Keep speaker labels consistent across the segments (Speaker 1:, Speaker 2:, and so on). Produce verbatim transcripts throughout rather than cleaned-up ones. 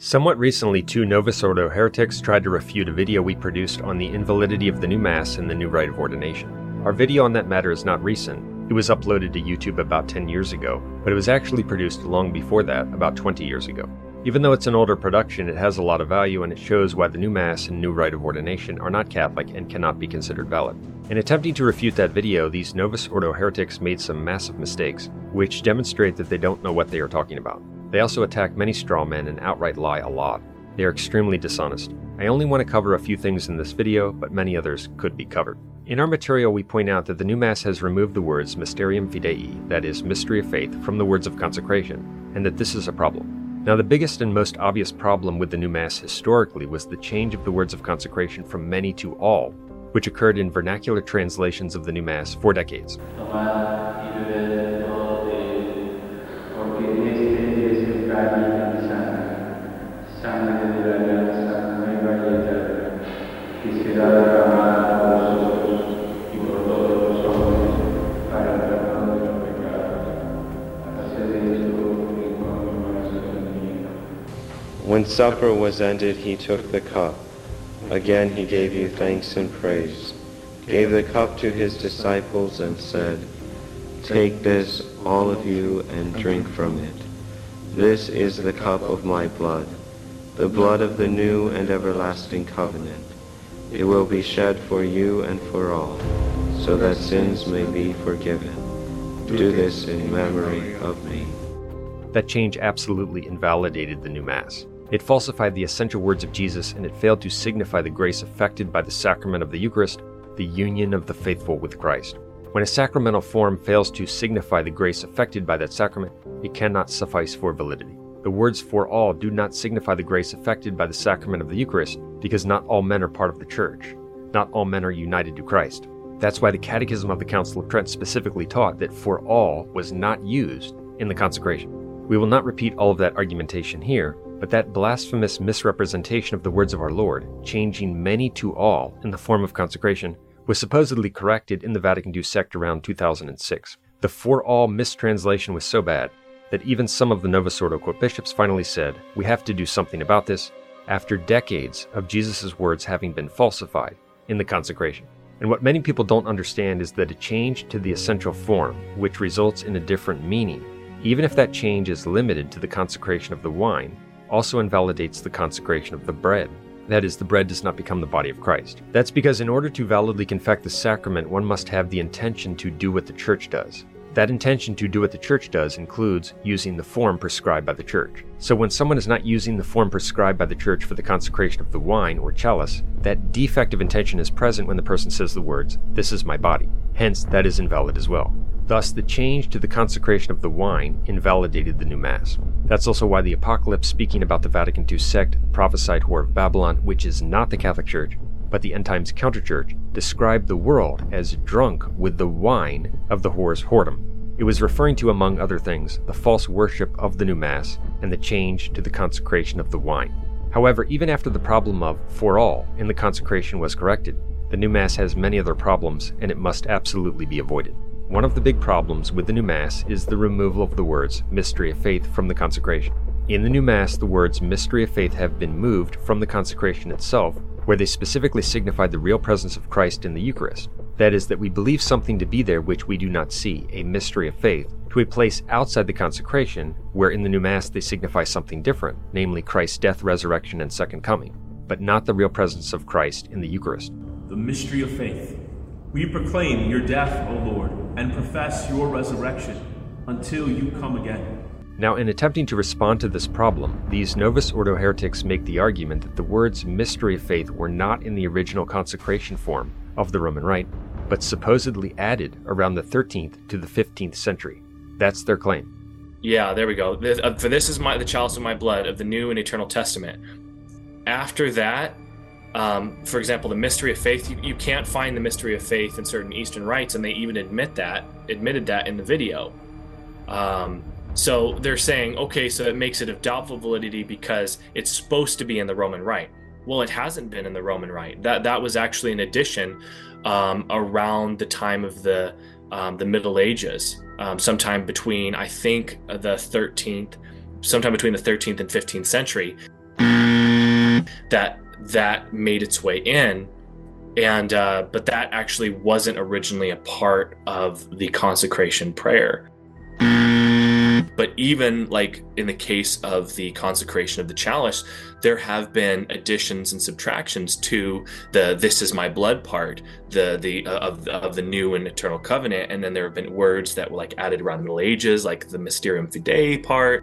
Speaker 1: Somewhat recently, two Novus Ordo heretics tried to refute a video we produced on the invalidity of the new Mass and the new rite of ordination. Our video on that matter is not recent. It was uploaded to YouTube about ten years ago, but it was actually produced long before that, about twenty years ago. Even though it's an older production, it has a lot of value and it shows why the new Mass and new rite of ordination are not Catholic and cannot be considered valid. In attempting to refute that video, these Novus Ordo heretics made some massive mistakes, which demonstrate that they don't know what they are talking about. They also attack many straw men and outright lie a lot. They are extremely dishonest. I only want to cover a few things in this video, but many others could be covered. In our material, we point out that the new Mass has removed the words Mysterium Fidei, that is, mystery of faith, from the words of consecration, and that this is a problem. Now, the biggest and most obvious problem with the new Mass historically was the change of the words of consecration from many to all, which occurred in vernacular translations of the new Mass for decades.
Speaker 2: When supper was ended, he took the cup. Again he gave you thanks and praise, gave the cup to his disciples and said, "Take this, all of you, and drink from it. This is the cup of my blood, the blood of the new and everlasting covenant. It will be shed for you and for all, so that sins may be forgiven. Do this in memory of me."
Speaker 1: That change absolutely invalidated the new Mass. It falsified the essential words of Jesus, and it failed to signify the grace effected by the sacrament of the Eucharist, the union of the faithful with Christ. When a sacramental form fails to signify the grace effected by that sacrament, it cannot suffice for validity. The words "for all" do not signify the grace effected by the sacrament of the Eucharist, because not all men are part of the Church. Not all men are united to Christ. That's why the Catechism of the Council of Trent specifically taught that "for all" was not used in the consecration. We will not repeat all of that argumentation here, but that blasphemous misrepresentation of the words of our Lord, changing many to all in the form of consecration, was supposedly corrected in the Vatican two sect around two thousand six. The "for all" mistranslation was so bad that even some of the Novus Ordo court bishops finally said, "We have to do something about this," after decades of Jesus' words having been falsified in the consecration. And what many people don't understand is that a change to the essential form, which results in a different meaning, even if that change is limited to the consecration of the wine, also invalidates the consecration of the bread. That is, the bread does not become the body of Christ. That's because in order to validly confect the sacrament, one must have the intention to do what the Church does. That intention to do what the Church does includes using the form prescribed by the Church. So when someone is not using the form prescribed by the Church for the consecration of the wine or chalice, that defect of intention is present when the person says the words, "This is my body." Hence, that is invalid as well. Thus, the change to the consecration of the wine invalidated the new Mass. That's also why the Apocalypse, speaking about the Vatican two sect, prophesied whore of Babylon, which is not the Catholic Church, but the end times counterchurch, described the world as drunk with the wine of the whore's whoredom. It was referring to, among other things, the false worship of the new Mass and the change to the consecration of the wine. However, even after the problem of "for all" in the consecration was corrected, the new Mass has many other problems, and it must absolutely be avoided. One of the big problems with the new Mass is the removal of the words "mystery of faith" from the consecration. In the new Mass, the words "mystery of faith" have been moved from the consecration itself, where they specifically signify the real presence of Christ in the Eucharist. That is, that we believe something to be there which we do not see, a mystery of faith, to a place outside the consecration, where in the new Mass they signify something different, namely Christ's death, resurrection, and second coming, but not the real presence of Christ in the Eucharist.
Speaker 3: The mystery of faith. We proclaim your death, O Lord, and profess your resurrection until you come again.
Speaker 1: Now, in attempting to respond to this problem, these Novus Ordo heretics make the argument that the words "mystery of faith" were not in the original consecration form of the Roman Rite, but supposedly added around the thirteenth to the fifteenth century. That's their claim.
Speaker 4: Yeah, there we go. This, uh, for this is my the chalice of my blood of the New and Eternal Testament. After that, Um, for example, the mystery of faith, you, you can't find the mystery of faith in certain Eastern rites, and they even admit that, admitted that in the video. Um, so they're saying, okay, so it makes it of doubtful validity because it's supposed to be in the Roman Rite. Well, it hasn't been in the Roman Rite. That that was actually an addition um, around the time of the um, the Middle Ages, um, sometime between, I think, the thirteenth, sometime between the thirteenth and fifteenth century. that that made its way in. And uh, but that actually wasn't originally a part of the consecration prayer. But even like in the case of the consecration of the chalice, there have been additions and subtractions to the "This is my blood" part, the the uh, of of the new and eternal covenant, and then there have been words that were like added around the Middle Ages, like the Mysterium Fidei part.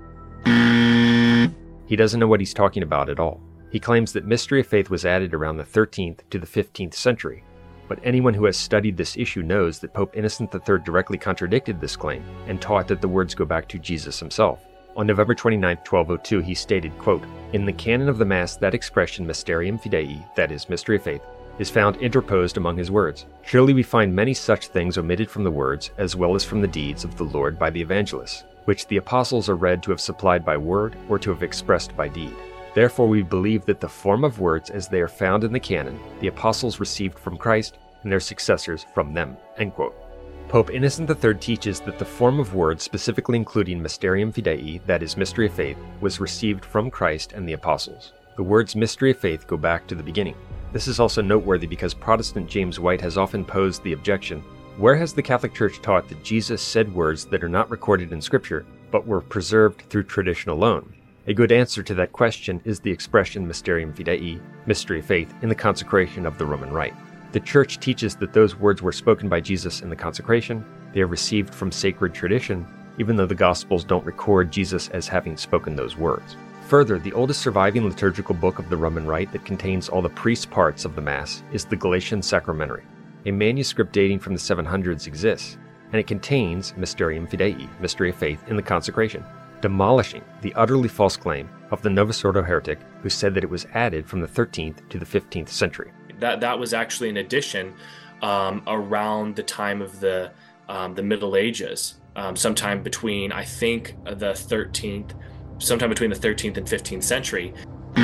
Speaker 1: He doesn't know what he's talking about at all. He claims that mystery of faith was added around the thirteenth to the fifteenth century. But anyone who has studied this issue knows that Pope Innocent the Third directly contradicted this claim and taught that the words go back to Jesus himself. On November twenty-ninth, twelve oh two, he stated, quote, "In the canon of the Mass, that expression Mysterium Fidei, that is, mystery of faith, is found interposed among his words. Surely we find many such things omitted from the words, as well as from the deeds of the Lord by the evangelists, which the apostles are read to have supplied by word or to have expressed by deed. Therefore we believe that the form of words as they are found in the canon, the apostles received from Christ, and their successors from them." End quote. Pope Innocent the Third teaches that the form of words, specifically including Mysterium Fidei, that is, mystery of faith, was received from Christ and the apostles. The words mystery of faith go back to the beginning. This is also noteworthy because Protestant James White has often posed the objection, where has the Catholic Church taught that Jesus said words that are not recorded in Scripture, but were preserved through tradition alone? A good answer to that question is the expression Mysterium Fidei, mystery of faith, in the consecration of the Roman Rite. The Church teaches that those words were spoken by Jesus in the consecration. They are received from sacred tradition, even though the Gospels don't record Jesus as having spoken those words. Further, the oldest surviving liturgical book of the Roman Rite that contains all the priest parts of the Mass is the Galatian Sacramentary. A manuscript dating from the seven hundreds exists, and it contains Mysterium Fidei, mystery of faith, in the consecration, demolishing the utterly false claim of the Novus Ordo heretic who said that it was added from the thirteenth to the fifteenth century.
Speaker 4: That that was actually an addition um, around the time of the um, the Middle Ages, um, sometime between I think the thirteenth, sometime between the thirteenth and fifteenth century.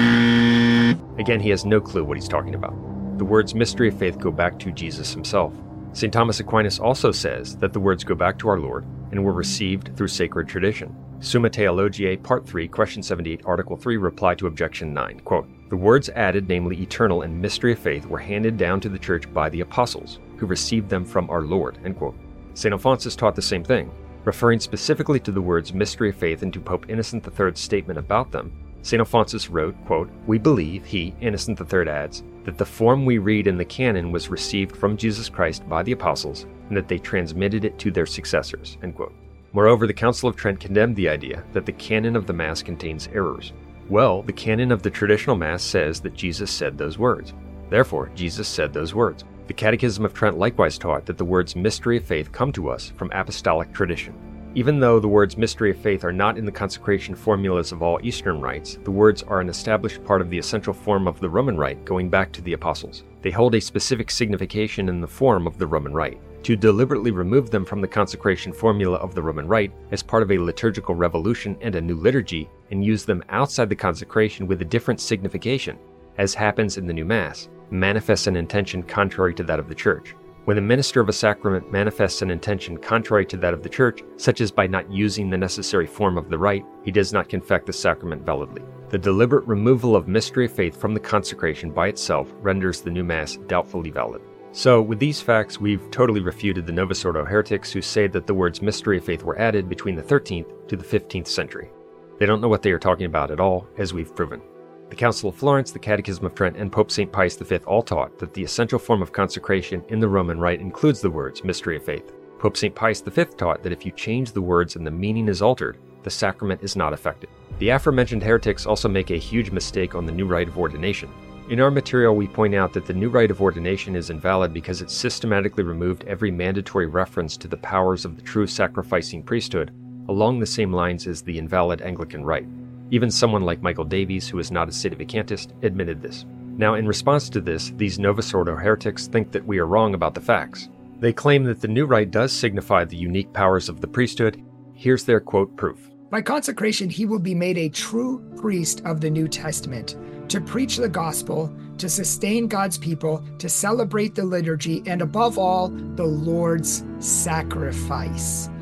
Speaker 1: Again, he has no clue what he's talking about. The words mystery of faith go back to Jesus himself. Saint Thomas Aquinas also says that the words go back to our Lord and were received through sacred tradition. Summa Theologiae, Part three, Question seventy-eight, Article three, Reply to Objection nine, quote, "The words added, namely eternal and mystery of faith, were handed down to the Church by the apostles, who received them from our Lord," end quote. Saint Alphonsus taught the same thing. Referring specifically to the words mystery of faith and to Pope Innocent the Third's statement about them, Saint Alphonsus wrote, quote, "We believe," he, Innocent the Third, adds, "that the form we read in the canon was received from Jesus Christ by the apostles, and that they transmitted it to their successors," end quote. Moreover, the Council of Trent condemned the idea that the canon of the Mass contains errors. Well, the canon of the traditional Mass says that Jesus said those words. Therefore, Jesus said those words. The Catechism of Trent likewise taught that the words mystery of faith come to us from apostolic tradition. Even though the words mystery of faith are not in the consecration formulas of all Eastern rites, the words are an established part of the essential form of the Roman Rite going back to the apostles. They hold a specific signification in the form of the Roman Rite. To deliberately remove them from the consecration formula of the Roman Rite as part of a liturgical revolution and a new liturgy, and use them outside the consecration with a different signification, as happens in the new Mass, manifests an intention contrary to that of the Church. When the minister of a sacrament manifests an intention contrary to that of the Church, such as by not using the necessary form of the rite, he does not confect the sacrament validly. The deliberate removal of mystery of faith from the consecration by itself renders the new Mass doubtfully valid. So, with these facts, we've totally refuted the Novus Ordo heretics who say that the words mystery of faith were added between the thirteenth to the fifteenth century. They don't know what they are talking about at all, as we've proven. The Council of Florence, the Catechism of Trent, and Pope Saint Pius the Fifth all taught that the essential form of consecration in the Roman Rite includes the words mystery of faith. Pope Saint Pius the Fifth taught that if you change the words and the meaning is altered, the sacrament is not effective. The aforementioned heretics also make a huge mistake on the new rite of ordination. In our material, we point out that the new rite of ordination is invalid because it systematically removed every mandatory reference to the powers of the true sacrificing priesthood, along the same lines as the invalid Anglican rite. Even someone like Michael Davies, who is not a sedevacantist, admitted this. Now, in response to this, these Novus Ordo heretics think that we are wrong about the facts. They claim that the new rite does signify the unique powers of the priesthood. Here's their quote proof.
Speaker 5: "By consecration, he will be made a true priest of the New Testament, to preach the gospel, to sustain God's people, to celebrate the liturgy, and above all, the Lord's sacrifice."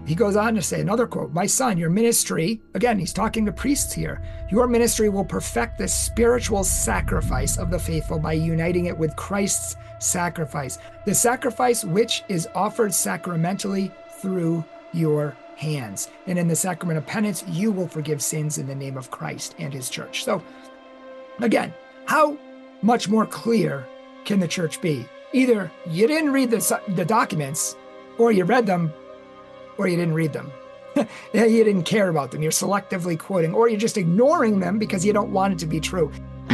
Speaker 5: he goes on to say, another quote, "My son, your ministry," again, he's talking to priests here, "your ministry will perfect the spiritual sacrifice of the faithful by uniting it with Christ's sacrifice, the sacrifice which is offered sacramentally through your hands. And in the sacrament of penance, you will forgive sins in the name of Christ and his church." So again, how much more clear can the church be? Either you didn't read the, the documents, or you read them, or you didn't read them. You didn't care about them. You're selectively quoting, or you're just ignoring them because you don't want it to be true.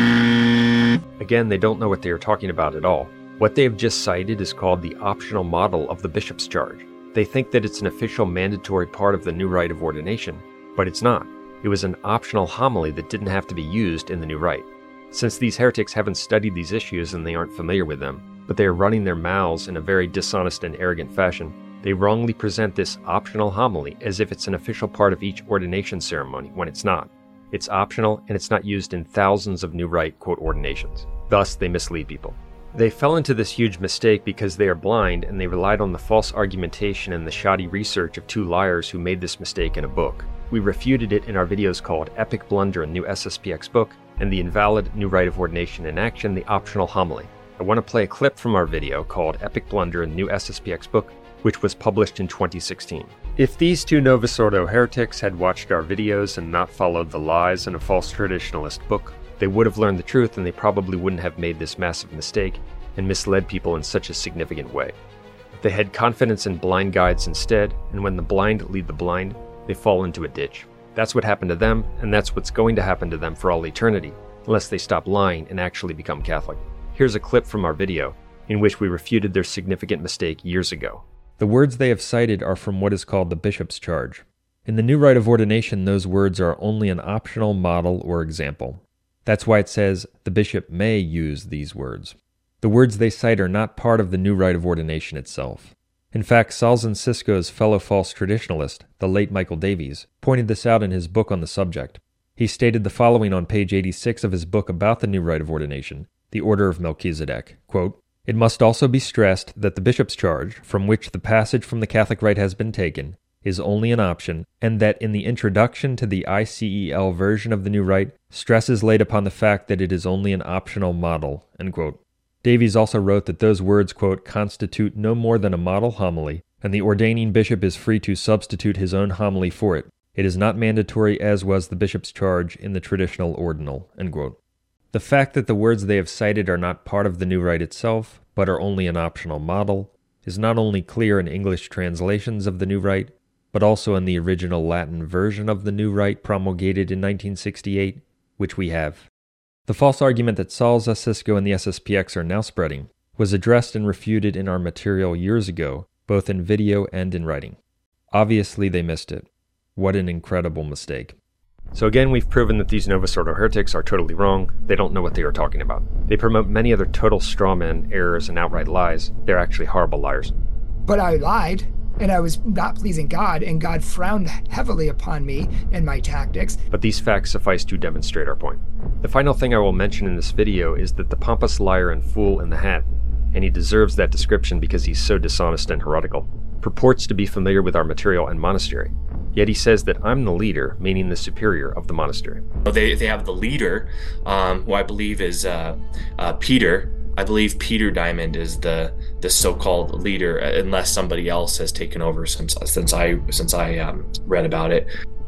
Speaker 1: Again, they don't know what they are talking about at all. What they have just cited is called the optional model of the bishop's charge. They think that it's an official mandatory part of the new rite of ordination, but it's not. It was an optional homily that didn't have to be used in the new rite. Since these heretics haven't studied these issues and they aren't familiar with them, but they are running their mouths in a very dishonest and arrogant fashion, they wrongly present this optional homily as if it's an official part of each ordination ceremony, when it's not. It's optional, and it's not used in thousands of new rite, quote, ordinations. Thus, they mislead people. They fell into this huge mistake because they are blind, and they relied on the false argumentation and the shoddy research of two liars who made this mistake in a book. We refuted it in our videos called Epic Blunder, a New S S P X Book, and The Invalid New Rite of Ordination in Action, the Optional Homily. I want to play a clip from our video called Epic Blunder, a New S S P X Book, which was published in twenty sixteen. If these two Novus Ordo heretics had watched our videos and not followed the lies in a false traditionalist book, they would have learned the truth, and they probably wouldn't have made this massive mistake and misled people in such a significant way. If they had confidence in blind guides instead, and when the blind lead the blind, they fall into a ditch. That's what happened to them, and that's what's going to happen to them for all eternity, unless they stop lying and actually become Catholic. Here's a clip from our video, in which we refuted their significant mistake years ago. The words they have cited are from what is called the bishop's charge. In the new rite of ordination, those words are only an optional model or example. That's why it says the bishop may use these words. The words they cite are not part of the new rite of ordination itself. In fact, Salzen Cisco's fellow false traditionalist, the late Michael Davies, pointed this out in his book on the subject. He stated the following on page eighty-six of his book about the new rite of ordination, the Order of Melchizedek, quote, "It must also be stressed that the bishop's charge, from which the passage from the Catholic rite has been taken, is only an option, and that in the introduction to the I C E L version of the new rite, stress is laid upon the fact that it is only an optional model," end quote. Davies also wrote that those words, quote, "constitute no more than a model homily, and the ordaining bishop is free to substitute his own homily for it. It is not mandatory as was the bishop's charge in the traditional ordinal," end quote. The fact that the words they have cited are not part of the new rite itself, but are only an optional model, is not only clear in English translations of the new rite, but also in the original Latin version of the new rite promulgated in nineteen sixty-eight, which we have. The false argument that Salza, Cisco, and the S S P X are now spreading was addressed and refuted in our material years ago, both in video and in writing. Obviously, they missed it. What an incredible mistake. So again, we've proven that these Novus Ordo heretics are totally wrong. They don't know what they are talking about. They promote many other total strawmen, errors, and outright lies. They're actually horrible liars.
Speaker 5: But I lied, and I was not pleasing God, and God frowned heavily upon me and my tactics.
Speaker 1: But these facts suffice to demonstrate our point. The final thing I will mention in this video is that the pompous liar and fool in the hat, and he deserves that description because he's so dishonest and heretical, purports to be familiar with our material and monastery. Yet he says that I'm the leader, meaning the superior of the monastery.
Speaker 4: They they have the leader, um, who I believe is uh, uh, Peter. I believe Peter Diamond is the the so-called leader, unless somebody else has taken over since since I since I um, read about it.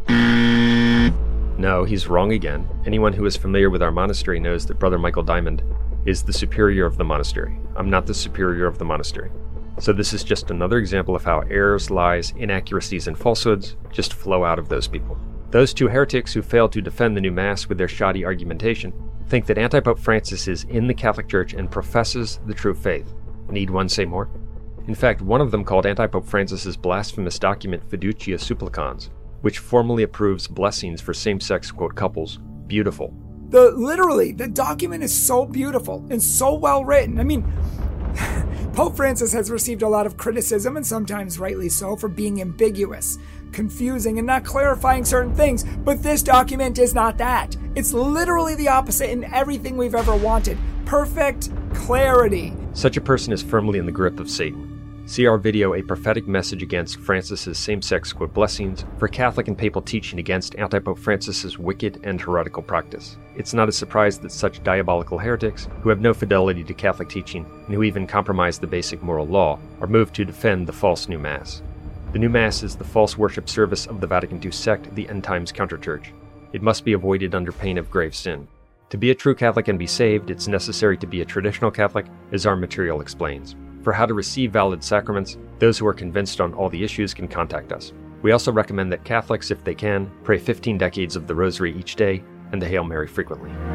Speaker 1: No, he's wrong again. Anyone who is familiar with our monastery knows that Brother Michael Diamond is the superior of the monastery. I'm not the superior of the monastery. So this is just another example of how errors, lies, inaccuracies, and falsehoods just flow out of those people. Those two heretics who fail to defend the new Mass with their shoddy argumentation think that Antipope Francis is in the Catholic Church and professes the true faith. Need one say more? In fact, one of them called Antipope Francis's blasphemous document Fiducia Supplicans, which formally approves blessings for same-sex, quote, couples, beautiful.
Speaker 5: The literally, the document is so beautiful and so well written. I mean, Pope Francis has received a lot of criticism, and sometimes rightly so, for being ambiguous, confusing, and not clarifying certain things. But this document is not that. It's literally the opposite in everything we've ever wanted. Perfect clarity.
Speaker 1: Such a person is firmly in the grip of Satan. See our video, A Prophetic Message Against Francis's Same-Sex Quote Blessings, for Catholic and papal teaching against anti-Pope Francis's wicked and heretical practice. It's not a surprise that such diabolical heretics, who have no fidelity to Catholic teaching and who even compromise the basic moral law, are moved to defend the false new Mass. The new Mass is the false worship service of the Vatican two sect, the End Times Counterchurch. It must be avoided under pain of grave sin. To be a true Catholic and be saved, it's necessary to be a traditional Catholic, as our material explains. For how to receive valid sacraments, those who are convinced on all the issues can contact us. We also recommend that Catholics, if they can, pray fifteen decades of the Rosary each day and the Hail Mary frequently.